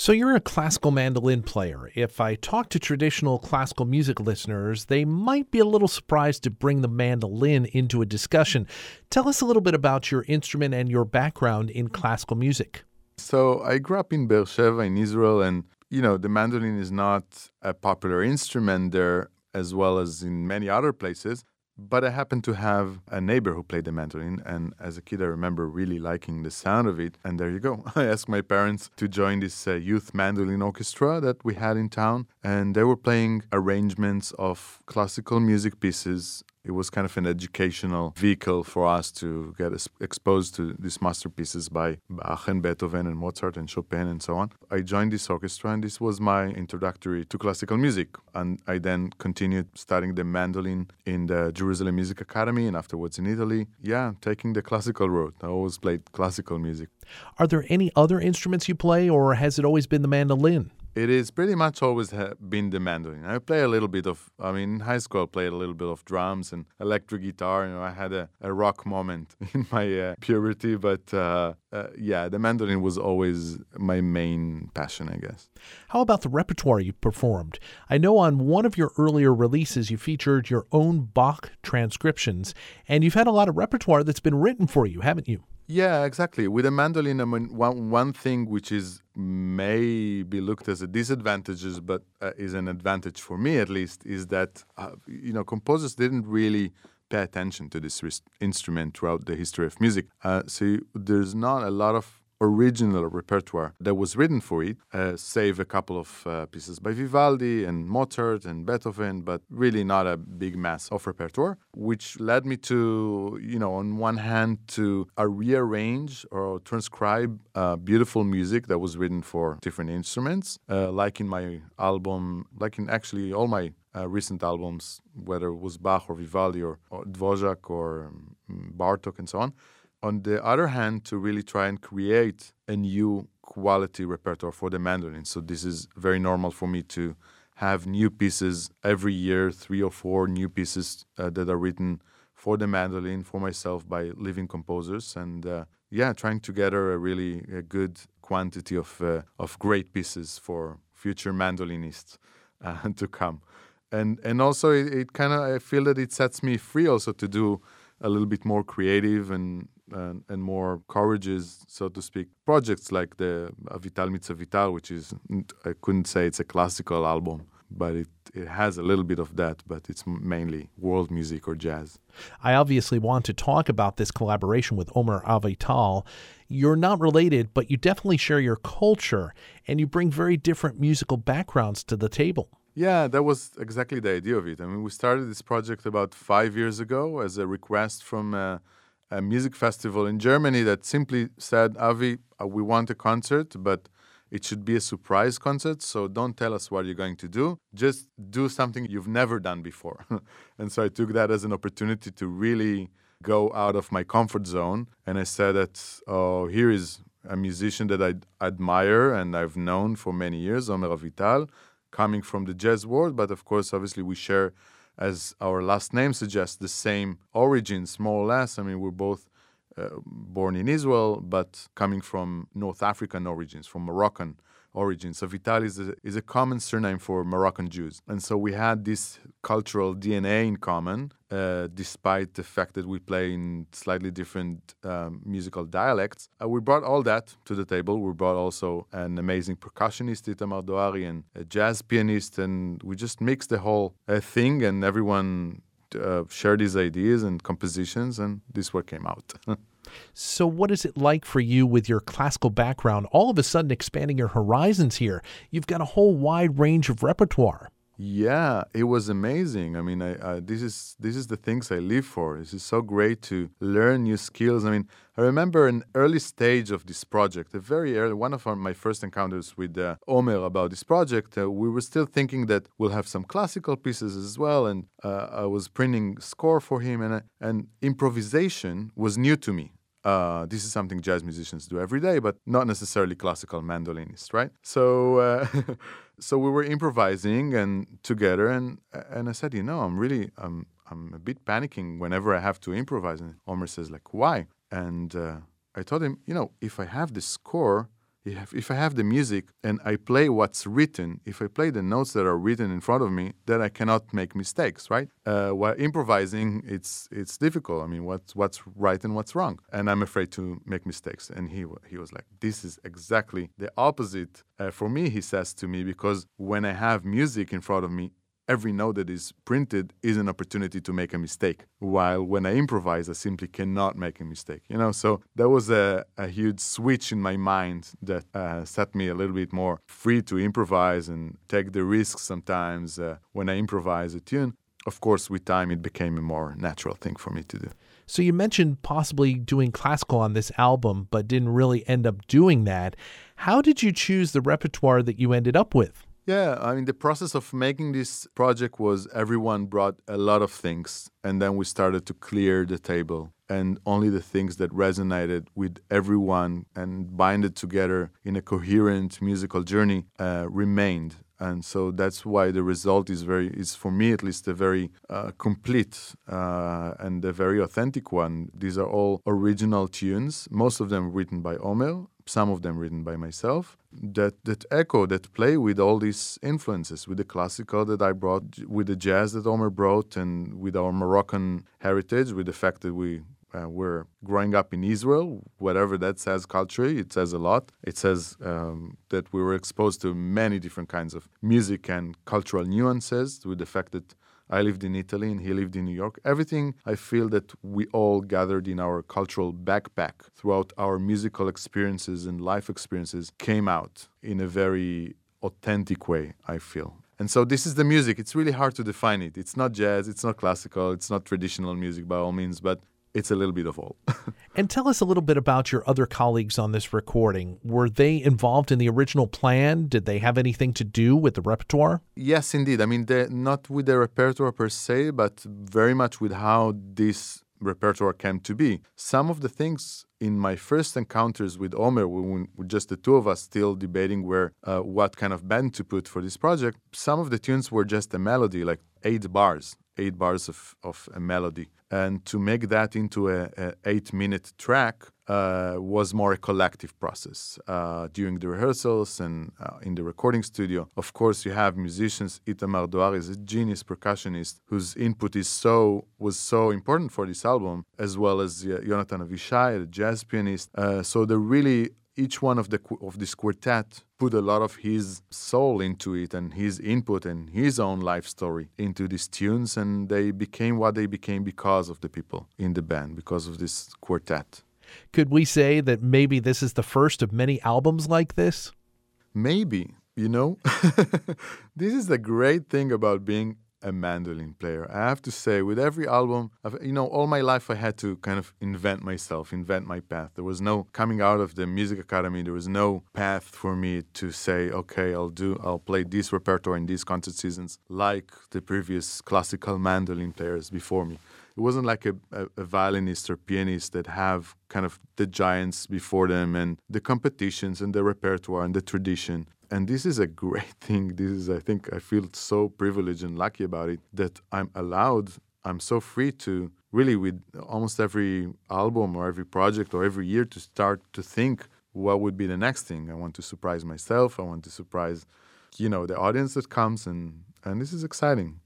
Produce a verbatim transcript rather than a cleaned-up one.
So you're a classical mandolin player. If I talk to traditional classical music listeners, they might be a little surprised to bring the mandolin into a discussion. Tell us a little bit about your instrument and your background in classical music. So I grew up in Beersheba in Israel, and you know the mandolin is not a popular instrument there as well as in many other places. But I happened to have a neighbor who played the mandolin, and as a kid I remember really liking the sound of it. And there you go. I asked my parents to join this uh, youth mandolin orchestra that we had in town, and they were playing arrangements of classical music pieces. It was kind of an educational vehicle for us to get us exposed to these masterpieces by Bach and Beethoven and Mozart and Chopin and so on. I joined this orchestra, and this was my introductory to classical music. And I then continued studying the mandolin in the Jerusalem Music Academy and afterwards in Italy. Yeah, taking the classical road. I always played classical music. Are there any other instruments you play, or has it always been the mandolin? It is pretty much always ha- been the mandolin. I play a little bit of, I mean, in high school I played a little bit of drums and electric guitar. You know, I had a, a rock moment in my uh, puberty, but uh, uh, yeah, the mandolin was always my main passion, I guess. How about the repertoire you performed? I know on one of your earlier releases you featured your own Bach transcriptions, and you've had a lot of repertoire that's been written for you, haven't you? Yeah, exactly. With a mandolin, I mean, one, one thing which is may be looked as a disadvantage, but uh, is an advantage for me at least, is that, uh, you know, composers didn't really pay attention to this ris- instrument throughout the history of music. Uh, so there's not a lot of original repertoire that was written for it, uh, save a couple of uh, pieces by Vivaldi and Mozart and Beethoven, but really not a big mass of repertoire, which led me to, you know, on one hand to uh, rearrange or transcribe uh, beautiful music that was written for different instruments, uh, like in my album, like in actually all my uh, recent albums, whether it was Bach or Vivaldi or, or Dvorak or um, Bartok and so on. On the other hand, to really try and create a new quality repertoire for the mandolin. So this is very normal for me to have new pieces every year, three or four new pieces uh, that are written for the mandolin, for myself, by living composers. And uh, yeah, trying to gather a really a good quantity of uh, of great pieces for future mandolinists uh, to come. And and also it, it kind of, I feel that it sets me free also to do a little bit more creative and and, and more courageous, so to speak, projects like the Avital Mitzvah Vital, which is, I couldn't say it's a classical album, but it, it has a little bit of that, but it's mainly world music or jazz. I obviously want to talk about this collaboration with Omer Avital. You're not related, but you definitely share your culture, and you bring very different musical backgrounds to the table. Yeah, that was exactly the idea of it. I mean, we started this project about five years ago as a request from a, a music festival in Germany that simply said, Avi, uh, we want a concert, but it should be a surprise concert, so don't tell us what you're going to do. Just do something you've never done before. And so I took that as an opportunity to really go out of my comfort zone. And I said that, oh, here is a musician that I admire and I've known for many years, Omer Avital, coming from the jazz world, but of course, obviously, we share, as our last name suggests, the same origins, more or less. I mean, we're both uh, born in Israel, but coming from North African origins, from Moroccan origins. So Vital is a, is a common surname for Moroccan Jews. And so we had this cultural D N A in common, uh, despite the fact that we play in slightly different um, musical dialects. Uh, we brought all that to the table. We brought also an amazing percussionist, Itamar Doari, and a jazz pianist, and we just mixed the whole uh, thing, and everyone uh, shared his ideas and compositions, and this what came out. So what is it like for you with your classical background, all of a sudden expanding your horizons here? You've got a whole wide range of repertoire. Yeah, it was amazing. I mean, I, I, this is this is the things I live for. This is so great to learn new skills. I mean, I remember an early stage of this project, a very early, one of our, my first encounters with uh, Omer about this project. Uh, we were still thinking that we'll have some classical pieces as well, and uh, I was printing score for him, and uh, and improvisation was new to me. Uh, this is something jazz musicians do every day, but not necessarily classical mandolinists, right? So, uh, so we were improvising and together, and and I said, you know, I'm really, I'm I'm a bit panicking whenever I have to improvise. And Omer says, like, why? And uh, I told him, you know, if I have the score, if, if I have the music and I play what's written, if I play the notes that are written in front of me, then I cannot make mistakes, right? Uh, while improvising, it's it's difficult. I mean, what's what's right and what's wrong, and I'm afraid to make mistakes. And he he was like, this is exactly the opposite uh, for me. He says to me, because when I have music in front of me, every note that is printed is an opportunity to make a mistake. While when I improvise, I simply cannot make a mistake. You know, so that was a, a huge switch in my mind that uh, set me a little bit more free to improvise and take the risks sometimes uh, when I improvise a tune. Of course, with time, it became a more natural thing for me to do. So you mentioned possibly doing classical on this album, but didn't really end up doing that. How did you choose the repertoire that you ended up with? Yeah, I mean, the process of making this project was everyone brought a lot of things, and then we started to clear the table. And only the things that resonated with everyone and binded together in a coherent musical journey uh, remained. And so that's why the result is very, is for me at least, a very uh, complete uh, and a very authentic one. These are all original tunes, most of them written by Omer, some of them written by myself, that, that echo, that play with all these influences, with the classical that I brought, with the jazz that Omer brought, and with our Moroccan heritage, with the fact that we Uh, we're growing up in Israel, whatever that says culturally, it says a lot. It says um, that we were exposed to many different kinds of music and cultural nuances, with the fact that I lived in Italy and he lived in New York. Everything I feel that we all gathered in our cultural backpack throughout our musical experiences and life experiences came out in a very authentic way, I feel. And so this is the music. It's really hard to define it. It's not jazz, it's not classical, it's not traditional music by all means, but it's a little bit of all. And tell us a little bit about your other colleagues on this recording. Were they involved in the original plan? Did they have anything to do with the repertoire? Yes, indeed. I mean, not with the repertoire per se, but very much with how this repertoire came to be. Some of the things in my first encounters with Omer, when we just the two of us still debating where uh, what kind of band to put for this project, some of the tunes were just a melody, like eight bars, eight bars of, of a melody. And to make that into a, a eight-minute track uh, was more a collective process. Uh, during the rehearsals and uh, in the recording studio, of course, you have musicians. Itamar Doar is a genius percussionist whose input is so was so important for this album, as well as uh, Yonatan Avishai, the jazz pianist. Uh, so they really, each one of the of this quartet put a lot of his soul into it and his input and his own life story into these tunes, and they became what they became because of the people in the band, because of this quartet. Could we say that maybe this is the first of many albums like this? Maybe, you know. This is the great thing about being a mandolin player. I have to say, with every album, I've, you know, all my life I had to kind of invent myself, invent my path. There was no coming out of the music academy. There was no path for me to say, okay, I'll do, I'll play this repertoire in these concert seasons, like the previous classical mandolin players before me. It wasn't like a, a, a violinist or pianist that have kind of the giants before them and the competitions and the repertoire and the tradition. And this is a great thing. This is, I think, I feel so privileged and lucky about it that I'm allowed, I'm so free to really, with almost every album or every project or every year, to start to think what would be the next thing. I want to surprise myself. I want to surprise, you know, the audience that comes, and, and this is exciting.